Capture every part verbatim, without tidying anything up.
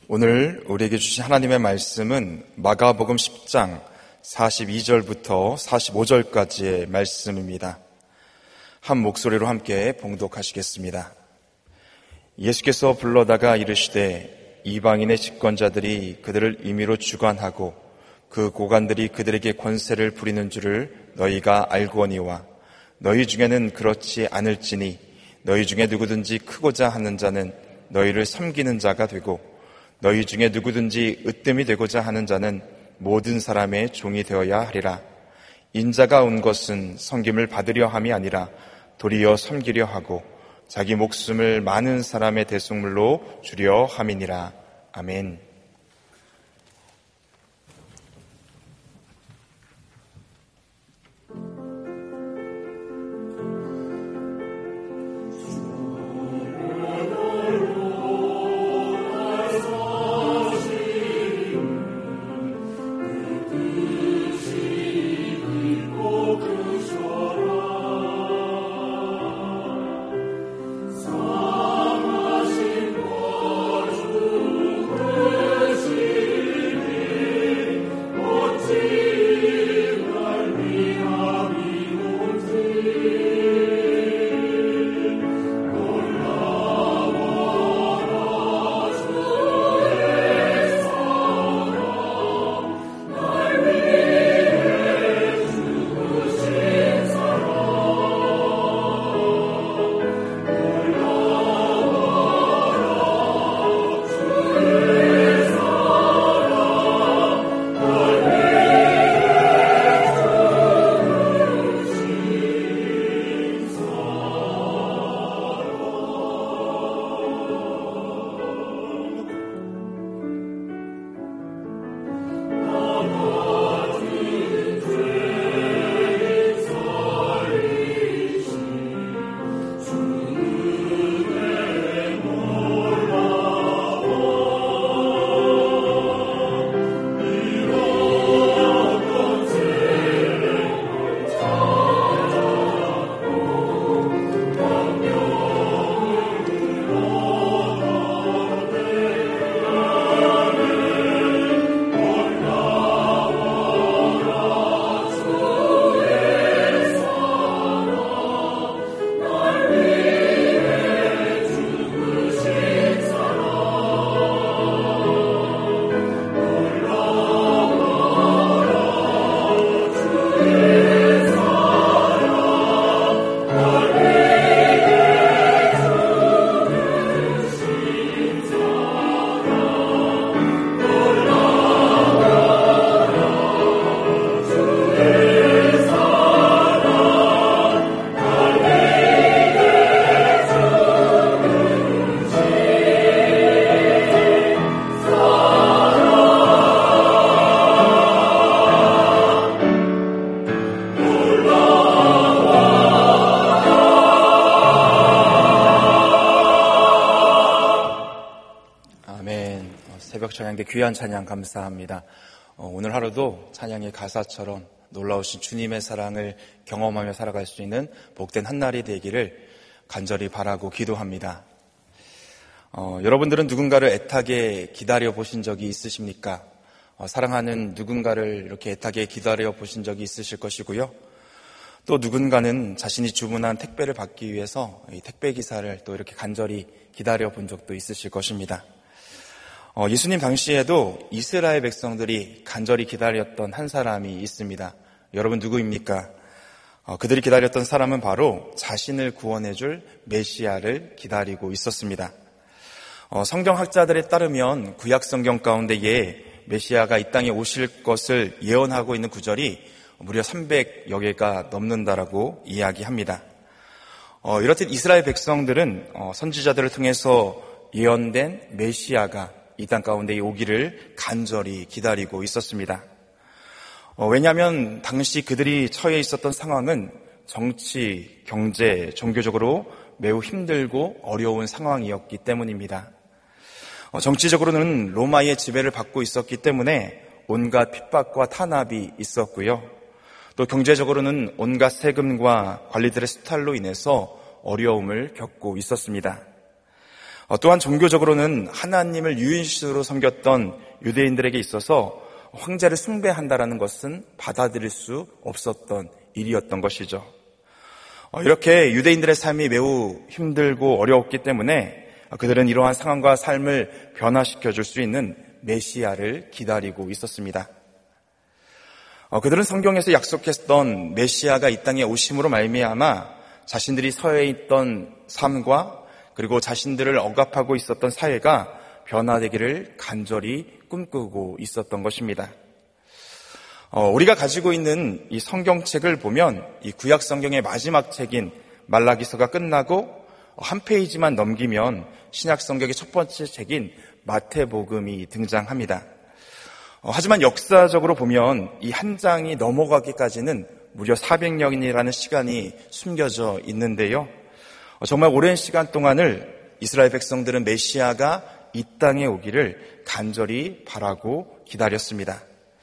오늘 우리에게 주신 하나님의 말씀은 마가복음 십 장 사십이 절부터 사십오 절까지의 말씀입니다. 한 목소리로 함께 봉독하시겠습니다. 예수께서 불러다가 이르시되 이방인의 집권자들이 그들을 임의로 주관하고 그 고관들이 그들에게 권세를 부리는 줄을 너희가 알고니와 너희 중에는 그렇지 않을지니 너희 중에 누구든지 크고자 하는 자는 너희를 섬기는 자가 되고 너희 중에 누구든지 으뜸이 되고자 하는 자는 모든 사람의 종이 되어야 하리라. 인자가 온 것은 섬김을 받으려 함이 아니라 도리어 섬기려 하고 자기 목숨을 많은 사람의 대속물로 주려 함이니라. 아멘. 찬양대 귀한 찬양 감사합니다. 어, 오늘 하루도 찬양의 가사처럼 놀라우신 주님의 사랑을 경험하며 살아갈 수 있는 복된 한날이 되기를 간절히 바라고 기도합니다. 어, 여러분들은 누군가를 애타게 기다려 보신 적이 있으십니까? 어, 사랑하는 누군가를 이렇게 애타게 기다려 보신 적이 있으실 것이고요. 또 누군가는 자신이 주문한 택배를 받기 위해서 이 택배 기사를 또 이렇게 간절히 기다려 본 적도 있으실 것입니다. 어, 예수님 당시에도 이스라엘 백성들이 간절히 기다렸던 한 사람이 있습니다. 여러분 누구입니까? 어, 그들이 기다렸던 사람은 바로 자신을 구원해줄 메시아를 기다리고 있었습니다. 어, 성경학자들에 따르면 구약 성경 가운데에 메시아가 이 땅에 오실 것을 예언하고 있는 구절이 무려 삼백여 개가 넘는다라고 이야기합니다. 어, 이렇듯 이스라엘 백성들은 어, 선지자들을 통해서 예언된 메시아가 이 땅 가운데 오기를 간절히 기다리고 있었습니다. 어, 왜냐하면 당시 그들이 처해 있었던 상황은 정치, 경제, 종교적으로 매우 힘들고 어려운 상황이었기 때문입니다. 어, 정치적으로는 로마의 지배를 받고 있었기 때문에 온갖 핍박과 탄압이 있었고요. 또 경제적으로는 온갖 세금과 관리들의 수탈로 인해서 어려움을 겪고 있었습니다. 또한 종교적으로는 하나님을 유일신으로 섬겼던 유대인들에게 있어서 황제를 숭배한다라는 것은 받아들일 수 없었던 일이었던 것이죠. 이렇게 유대인들의 삶이 매우 힘들고 어려웠기 때문에 그들은 이러한 상황과 삶을 변화시켜 줄 수 있는 메시아를 기다리고 있었습니다. 그들은 성경에서 약속했던 메시아가 이 땅에 오심으로 말미암아 자신들이 서해 있던 삶과 그리고 자신들을 억압하고 있었던 사회가 변화되기를 간절히 꿈꾸고 있었던 것입니다. 어, 우리가 가지고 있는 이 성경책을 보면 이 구약 성경의 마지막 책인 말라기서가 끝나고 한 페이지만 넘기면 신약 성경의 첫 번째 책인 마태복음이 등장합니다. 어, 하지만 역사적으로 보면 이 한 장이 넘어가기까지는 무려 사백 년이라는 시간이 숨겨져 있는데요. 어, 정말 오랜 시간 동안을 이스라엘 백성들은 메시아가 이 땅에 오기를 간절히 바라고 기다렸습니다.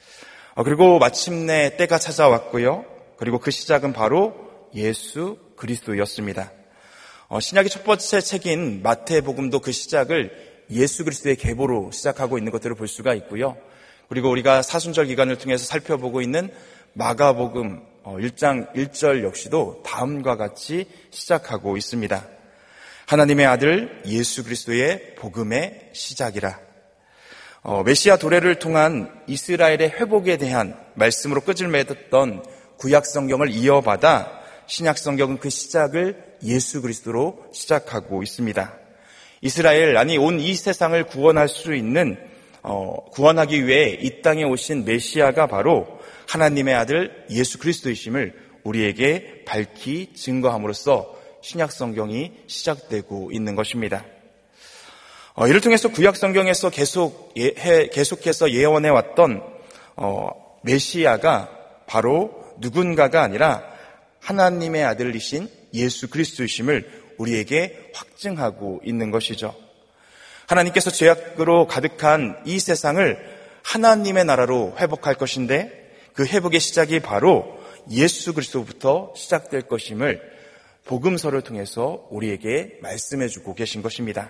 그리고 마침내 때가 찾아왔고요. 그리고 그 시작은 바로 예수 그리스도였습니다. 신약의 첫 번째 책인 마태복음도 그 시작을 예수 그리스도의 계보로 시작하고 있는 것들을 볼 수가 있고요. 그리고 우리가 사순절 기간을 통해서 살펴보고 있는 마가복음 일 장 일 절 역시도 다음과 같이 시작하고 있습니다. 하나님의 아들 예수 그리스도의 복음의 시작이라. 어, 메시아 도래를 통한 이스라엘의 회복에 대한 말씀으로 끝을 맺었던 구약 성경을 이어받아 신약 성경은 그 시작을 예수 그리스도로 시작하고 있습니다. 이스라엘, 아니 온 이 세상을 구원할 수 있는 어, 구원하기 위해 이 땅에 오신 메시아가 바로 하나님의 아들 예수 그리스도이심을 우리에게 밝히 증거함으로써 신약 성경이 시작되고 있는 것입니다. 어, 이를 통해서 구약 성경에서 계속 예, 해, 계속해서 예언해 왔던 어, 메시아가 바로 누군가가 아니라 하나님의 아들이신 예수 그리스도이심을 우리에게 확증하고 있는 것이죠. 하나님께서 죄악으로 가득한 이 세상을 하나님의 나라로 회복할 것인데 그 회복의 시작이 바로 예수 그리스도부터 시작될 것임을 복음서를 통해서 우리에게 말씀해 주고 계신 것입니다.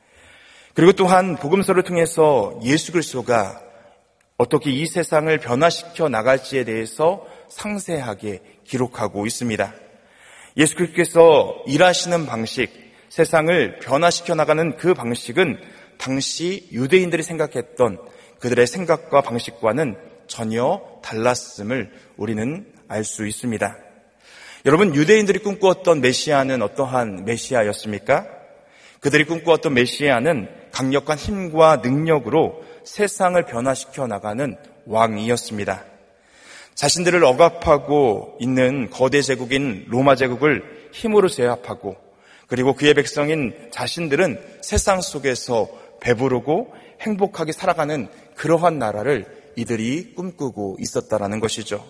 그리고 또한 복음서를 통해서 예수 그리스도가 어떻게 이 세상을 변화시켜 나갈지에 대해서 상세하게 기록하고 있습니다. 예수 그리스도께서 일하시는 방식, 세상을 변화시켜 나가는 그 방식은 당시 유대인들이 생각했던 그들의 생각과 방식과는 전혀 달랐음을 우리는 알 수 있습니다. 여러분, 유대인들이 꿈꾸었던 메시아는 어떠한 메시아였습니까? 그들이 꿈꾸었던 메시아는 강력한 힘과 능력으로 세상을 변화시켜 나가는 왕이었습니다. 자신들을 억압하고 있는 거대 제국인 로마 제국을 힘으로 제압하고 그리고 그의 백성인 자신들은 세상 속에서 배부르고 행복하게 살아가는 그러한 나라를 이들이 꿈꾸고 있었다라는 것이죠.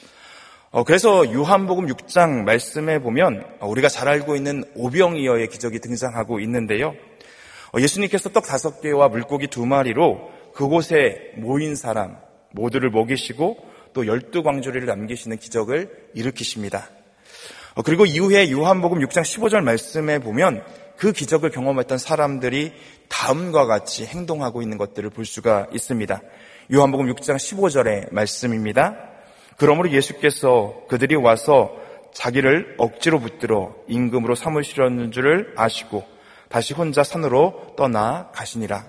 그래서 요한복음 육 장 말씀에 보면 우리가 잘 알고 있는 오병이어의 기적이 등장하고 있는데요. 예수님께서 떡 다섯 개와 물고기 두 마리로 그곳에 모인 사람 모두를 먹이시고 또 열두 광주리를 남기시는 기적을 일으키십니다. 그리고 이후에 요한복음 육 장 십오 절 말씀에 보면 그 기적을 경험했던 사람들이 다음과 같이 행동하고 있는 것들을 볼 수가 있습니다. 요한복음 육 장 십오 절의 말씀입니다. 그러므로 예수께서 그들이 와서 자기를 억지로 붙들어 임금으로 삼으시려는 줄을 아시고 다시 혼자 산으로 떠나 가시니라.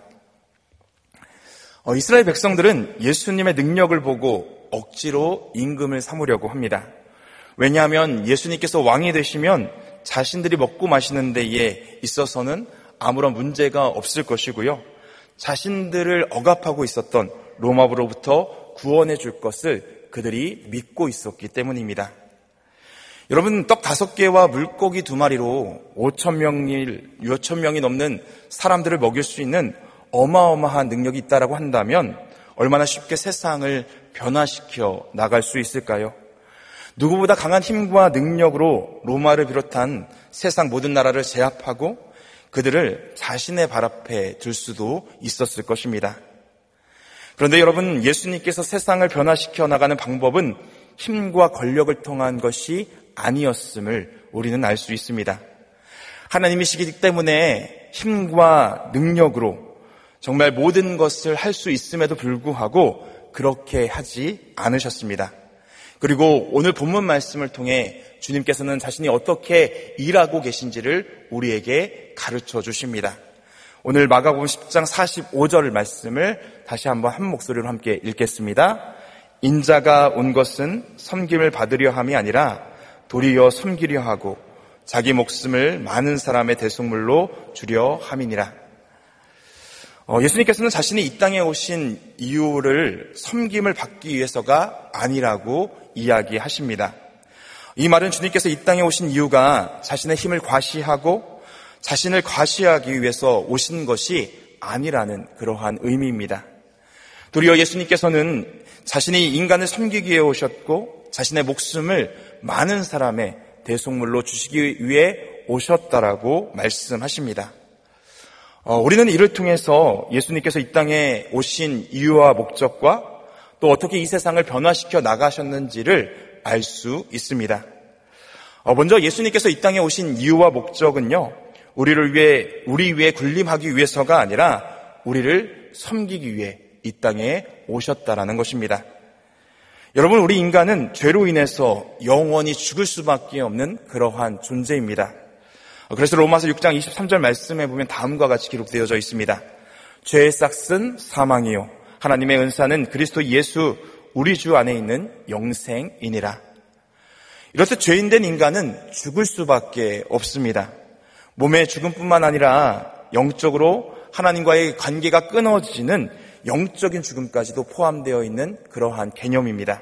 어, 이스라엘 백성들은 예수님의 능력을 보고 억지로 임금을 삼으려고 합니다. 왜냐하면 예수님께서 왕이 되시면 자신들이 먹고 마시는 데에 있어서는 아무런 문제가 없을 것이고요. 자신들을 억압하고 있었던 로마로부터 구원해 줄 것을 그들이 믿고 있었기 때문입니다. 여러분, 떡 다섯 개와 물고기 두 마리로 오천 명이, 육천 명이 넘는 사람들을 먹일 수 있는 어마어마한 능력이 있다라고 한다면 얼마나 쉽게 세상을 변화시켜 나갈 수 있을까요? 누구보다 강한 힘과 능력으로 로마를 비롯한 세상 모든 나라를 제압하고 그들을 자신의 발 앞에 들 수도 있었을 것입니다. 그런데 여러분, 예수님께서 세상을 변화시켜 나가는 방법은 힘과 권력을 통한 것이 아니었음을 우리는 알 수 있습니다. 하나님이시기 때문에 힘과 능력으로 정말 모든 것을 할 수 있음에도 불구하고 그렇게 하지 않으셨습니다. 그리고 오늘 본문 말씀을 통해 주님께서는 자신이 어떻게 일하고 계신지를 우리에게 가르쳐 주십니다. 오늘 마가복음 십 장 사십오 절 말씀을 다시 한번 한 목소리로 함께 읽겠습니다. 인자가 온 것은 섬김을 받으려 함이 아니라 도리어 섬기려 하고 자기 목숨을 많은 사람의 대속물로 주려 함이니라. 어, 예수님께서는 자신이 이 땅에 오신 이유를 섬김을 받기 위해서가 아니라고 이야기하십니다. 이 말은 주님께서 이 땅에 오신 이유가 자신의 힘을 과시하고 자신을 과시하기 위해서 오신 것이 아니라는 그러한 의미입니다. 도리어 예수님께서는 자신이 인간을 섬기기 위해 오셨고 자신의 목숨을 많은 사람의 대속물로 주시기 위해 오셨다라고 말씀하십니다. 어, 우리는 이를 통해서 예수님께서 이 땅에 오신 이유와 목적과 또 어떻게 이 세상을 변화시켜 나가셨는지를 알 수 있습니다. 어, 먼저 예수님께서 이 땅에 오신 이유와 목적은요, 우리를 위해, 우리 위해 군림하기 위해서가 아니라 우리를 섬기기 위해 이 땅에 오셨다라는 것입니다. 여러분, 우리 인간은 죄로 인해서 영원히 죽을 수밖에 없는 그러한 존재입니다. 그래서 로마서 육 장 이십삼 절 말씀에 보면 다음과 같이 기록되어져 있습니다. 죄의 싹은 사망이요 하나님의 은사는 그리스도 예수 우리 주 안에 있는 영생이니라. 이렇듯 죄인된 인간은 죽을 수밖에 없습니다. 몸의 죽음뿐만 아니라 영적으로 하나님과의 관계가 끊어지는 영적인 죽음까지도 포함되어 있는 그러한 개념입니다.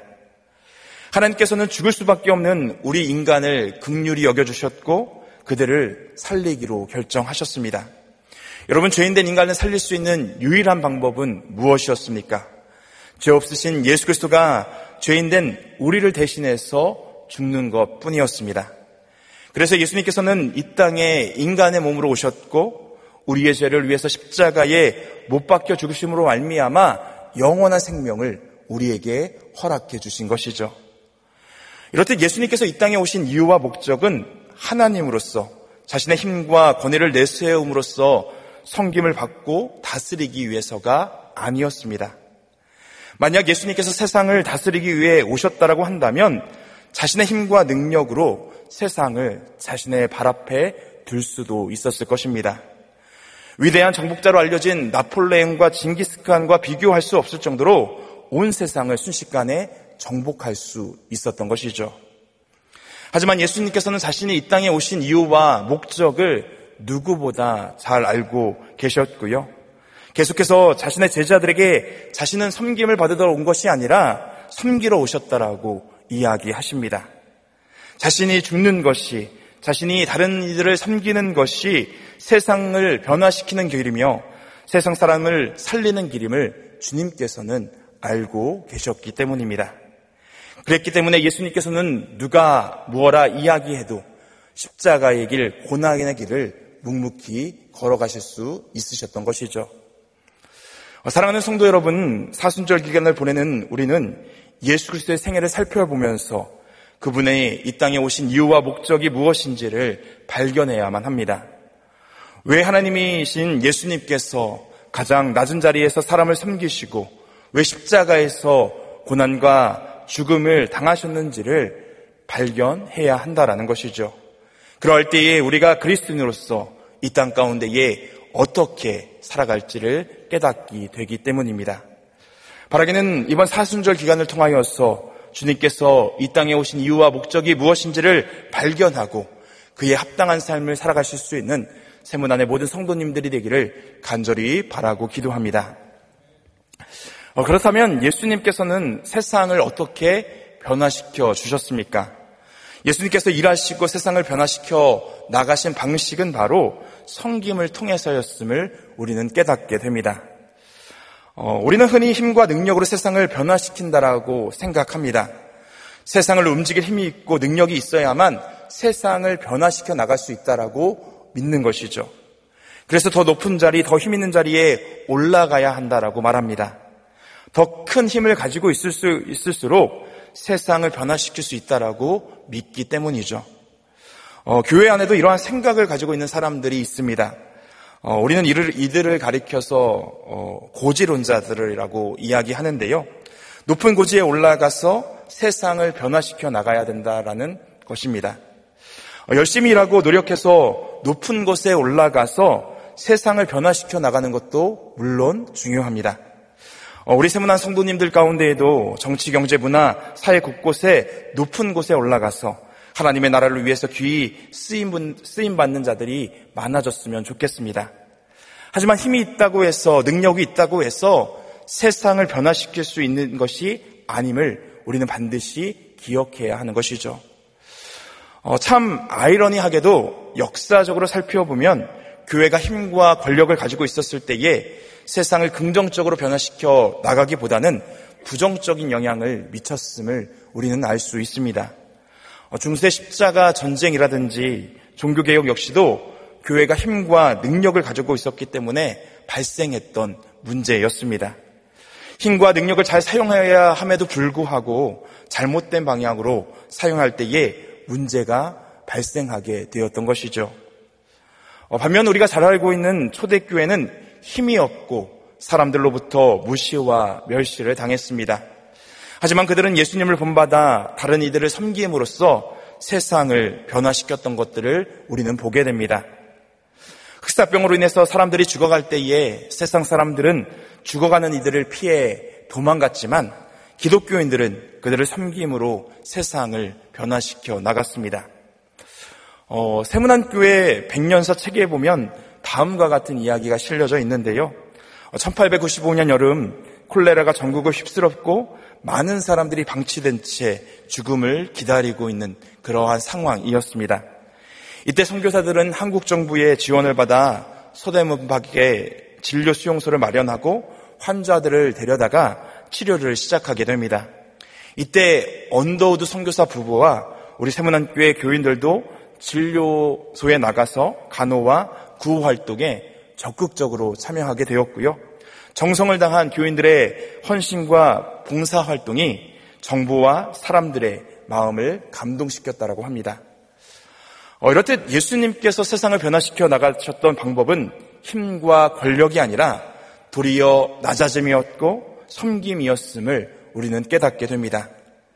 하나님께서는 죽을 수밖에 없는 우리 인간을 긍휼히 여겨주셨고 그들을 살리기로 결정하셨습니다. 여러분, 죄인된 인간을 살릴 수 있는 유일한 방법은 무엇이었습니까? 죄 없으신 예수 그리스도가 죄인된 우리를 대신해서 죽는 것 뿐이었습니다. 그래서 예수님께서는 이 땅에 인간의 몸으로 오셨고 우리의 죄를 위해서 십자가에 못 박혀 죽으심으로 말미암아 영원한 생명을 우리에게 허락해 주신 것이죠. 이렇듯 예수님께서 이 땅에 오신 이유와 목적은 하나님으로서 자신의 힘과 권위를 내세움으로써 섬김을 받고 다스리기 위해서가 아니었습니다. 만약 예수님께서 세상을 다스리기 위해 오셨다라고 한다면 자신의 힘과 능력으로 세상을 자신의 발 앞에 둘 수도 있었을 것입니다. 위대한 정복자로 알려진 나폴레옹과 징기스칸과 비교할 수 없을 정도로 온 세상을 순식간에 정복할 수 있었던 것이죠. 하지만 예수님께서는 자신이 이 땅에 오신 이유와 목적을 누구보다 잘 알고 계셨고요. 계속해서 자신의 제자들에게 자신은 섬김을 받으러 온 것이 아니라 섬기러 오셨다라고 이야기하십니다. 자신이 죽는 것이, 자신이 다른 이들을 섬기는 것이 세상을 변화시키는 길이며 세상 사람을 살리는 길임을 주님께서는 알고 계셨기 때문입니다. 그랬기 때문에 예수님께서는 누가 무엇라 이야기해도 십자가의 길, 고난의 길을 묵묵히 걸어가실 수 있으셨던 것이죠. 사랑하는 성도 여러분, 사순절 기간을 보내는 우리는 예수 그리스도의 생애를 살펴보면서 그분의 이 땅에 오신 이유와 목적이 무엇인지를 발견해야만 합니다. 왜 하나님이신 예수님께서 가장 낮은 자리에서 사람을 섬기시고 왜 십자가에서 고난과 죽음을 당하셨는지를 발견해야 한다라는 것이죠. 그럴 때에 우리가 그리스도인으로서 이 땅 가운데에 어떻게 살아갈지를 깨닫게 되기 때문입니다. 바라기는 이번 사순절 기간을 통하여서 주님께서 이 땅에 오신 이유와 목적이 무엇인지를 발견하고 그에 합당한 삶을 살아가실 수 있는 세문안의 모든 성도님들이 되기를 간절히 바라고 기도합니다. 어, 그렇다면 예수님께서는 세상을 어떻게 변화시켜 주셨습니까? 예수님께서 일하시고 세상을 변화시켜 나가신 방식은 바로 섬김을 통해서였음을 우리는 깨닫게 됩니다. 어, 우리는 흔히 힘과 능력으로 세상을 변화시킨다라고 생각합니다. 세상을 움직일 힘이 있고 능력이 있어야만 세상을 변화시켜 나갈 수 있다라고 믿는 것이죠. 그래서 더 높은 자리, 더 힘 있는 자리에 올라가야 한다라고 말합니다. 더 큰 힘을 가지고 있을 수 있을수록 세상을 변화시킬 수 있다라고 믿기 때문이죠. 어, 교회 안에도 이러한 생각을 가지고 있는 사람들이 있습니다. 어, 우리는 이를, 이들을 가리켜서 어, 고지론자들이라고 이야기하는데요. 높은 고지에 올라가서 세상을 변화시켜 나가야 된다라는 것입니다. 어, 열심히 일하고 노력해서 높은 곳에 올라가서 세상을 변화시켜 나가는 것도 물론 중요합니다. 어, 우리 세문안 성도님들 가운데에도 정치, 경제, 문화, 사회 곳곳에 높은 곳에 올라가서 하나님의 나라를 위해서 귀히 쓰임, 쓰임받는 자들이 많아졌으면 좋겠습니다. 하지만 힘이 있다고 해서, 능력이 있다고 해서 세상을 변화시킬 수 있는 것이 아님을 우리는 반드시 기억해야 하는 것이죠. 어, 참 아이러니하게도 역사적으로 살펴보면 교회가 힘과 권력을 가지고 있었을 때에 세상을 긍정적으로 변화시켜 나가기보다는 부정적인 영향을 미쳤음을 우리는 알 수 있습니다. 중세 십자가 전쟁이라든지 종교개혁 역시도 교회가 힘과 능력을 가지고 있었기 때문에 발생했던 문제였습니다. 힘과 능력을 잘 사용해야 함에도 불구하고 잘못된 방향으로 사용할 때에 문제가 발생하게 되었던 것이죠. 반면 우리가 잘 알고 있는 초대교회는 힘이 없고 사람들로부터 무시와 멸시를 당했습니다. 하지만 그들은 예수님을 본받아 다른 이들을 섬김으로써 세상을 변화시켰던 것들을 우리는 보게 됩니다. 흑사병으로 인해서 사람들이 죽어갈 때에 세상 사람들은 죽어가는 이들을 피해 도망갔지만 기독교인들은 그들을 섬김으로 세상을 변화시켜 나갔습니다. 어, 세문안교회 백년사 책에 보면 다음과 같은 이야기가 실려져 있는데요. 천팔백구십오 년 여름 콜레라가 전국을 휩쓸었고 많은 사람들이 방치된 채 죽음을 기다리고 있는 그러한 상황이었습니다. 이때 선교사들은 한국 정부의 지원을 받아 서대문 밖에 진료 수용소를 마련하고 환자들을 데려다가 치료를 시작하게 됩니다. 이때 언더우드 선교사 부부와 우리 세문안교회 교인들도 진료소에 나가서 간호와 구호 활동에 적극적으로 참여하게 되었고요. 정성을 다한 교인들의 헌신과 봉사 활동이 정부와 사람들의 마음을 감동시켰다고 합니다. 어, 이렇듯 예수님께서 세상을 변화시켜 나가셨던 방법은 힘과 권력이 아니라 도리어 낮아짐이었고 섬김이었음을 우리는 깨닫게 됩니다.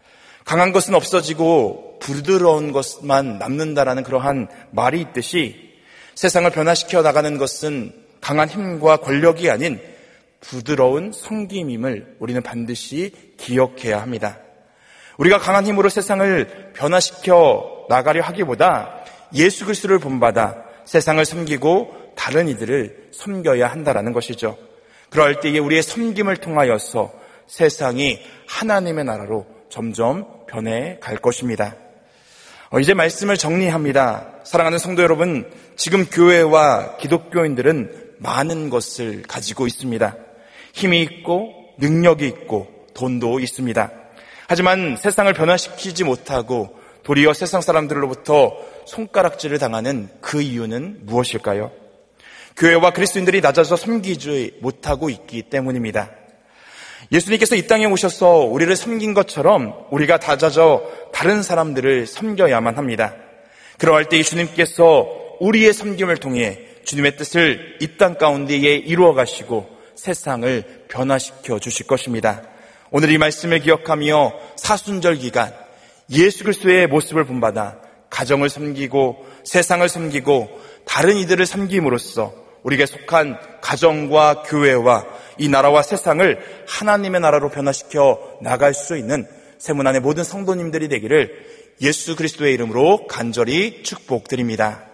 강한 것은 없어지고 부드러운 것만 남는다라는 그러한 말이 있듯이 세상을 변화시켜 나가는 것은 강한 힘과 권력이 아닌 부드러운 섬김임을 우리는 반드시 기억해야 합니다. 우리가 강한 힘으로 세상을 변화시켜 나가려 하기보다 예수 그리스도를 본받아 세상을 섬기고 다른 이들을 섬겨야 한다라는 것이죠. 그럴 때에 우리의 섬김을 통하여서 세상이 하나님의 나라로 점점 변해갈 것입니다. 어, 이제 말씀을 정리합니다. 사랑하는 성도 여러분, 지금 교회와 기독교인들은 많은 것을 가지고 있습니다. 힘이 있고 능력이 있고 돈도 있습니다. 하지만 세상을 변화시키지 못하고 도리어 세상 사람들로부터 손가락질을 당하는 그 이유는 무엇일까요? 교회와 그리스도인들이 낮아져 섬기지 못하고 있기 때문입니다. 예수님께서 이 땅에 오셔서 우리를 섬긴 것처럼 우리가 낮아져 다른 사람들을 섬겨야만 합니다. 그러할 때 주님께서 우리의 섬김을 통해 주님의 뜻을 이 땅 가운데에 이루어 가시고 세상을 변화시켜 주실 것입니다. 오늘 이 말씀을 기억하며 사순절 기간 예수 그리스도의 모습을 본받아 가정을 섬기고 세상을 섬기고 다른 이들을 섬김으로써 우리에게 속한 가정과 교회와 이 나라와 세상을 하나님의 나라로 변화시켜 나갈 수 있는 세문안의 모든 성도님들이 되기를 예수 그리스도의 이름으로 간절히 축복드립니다.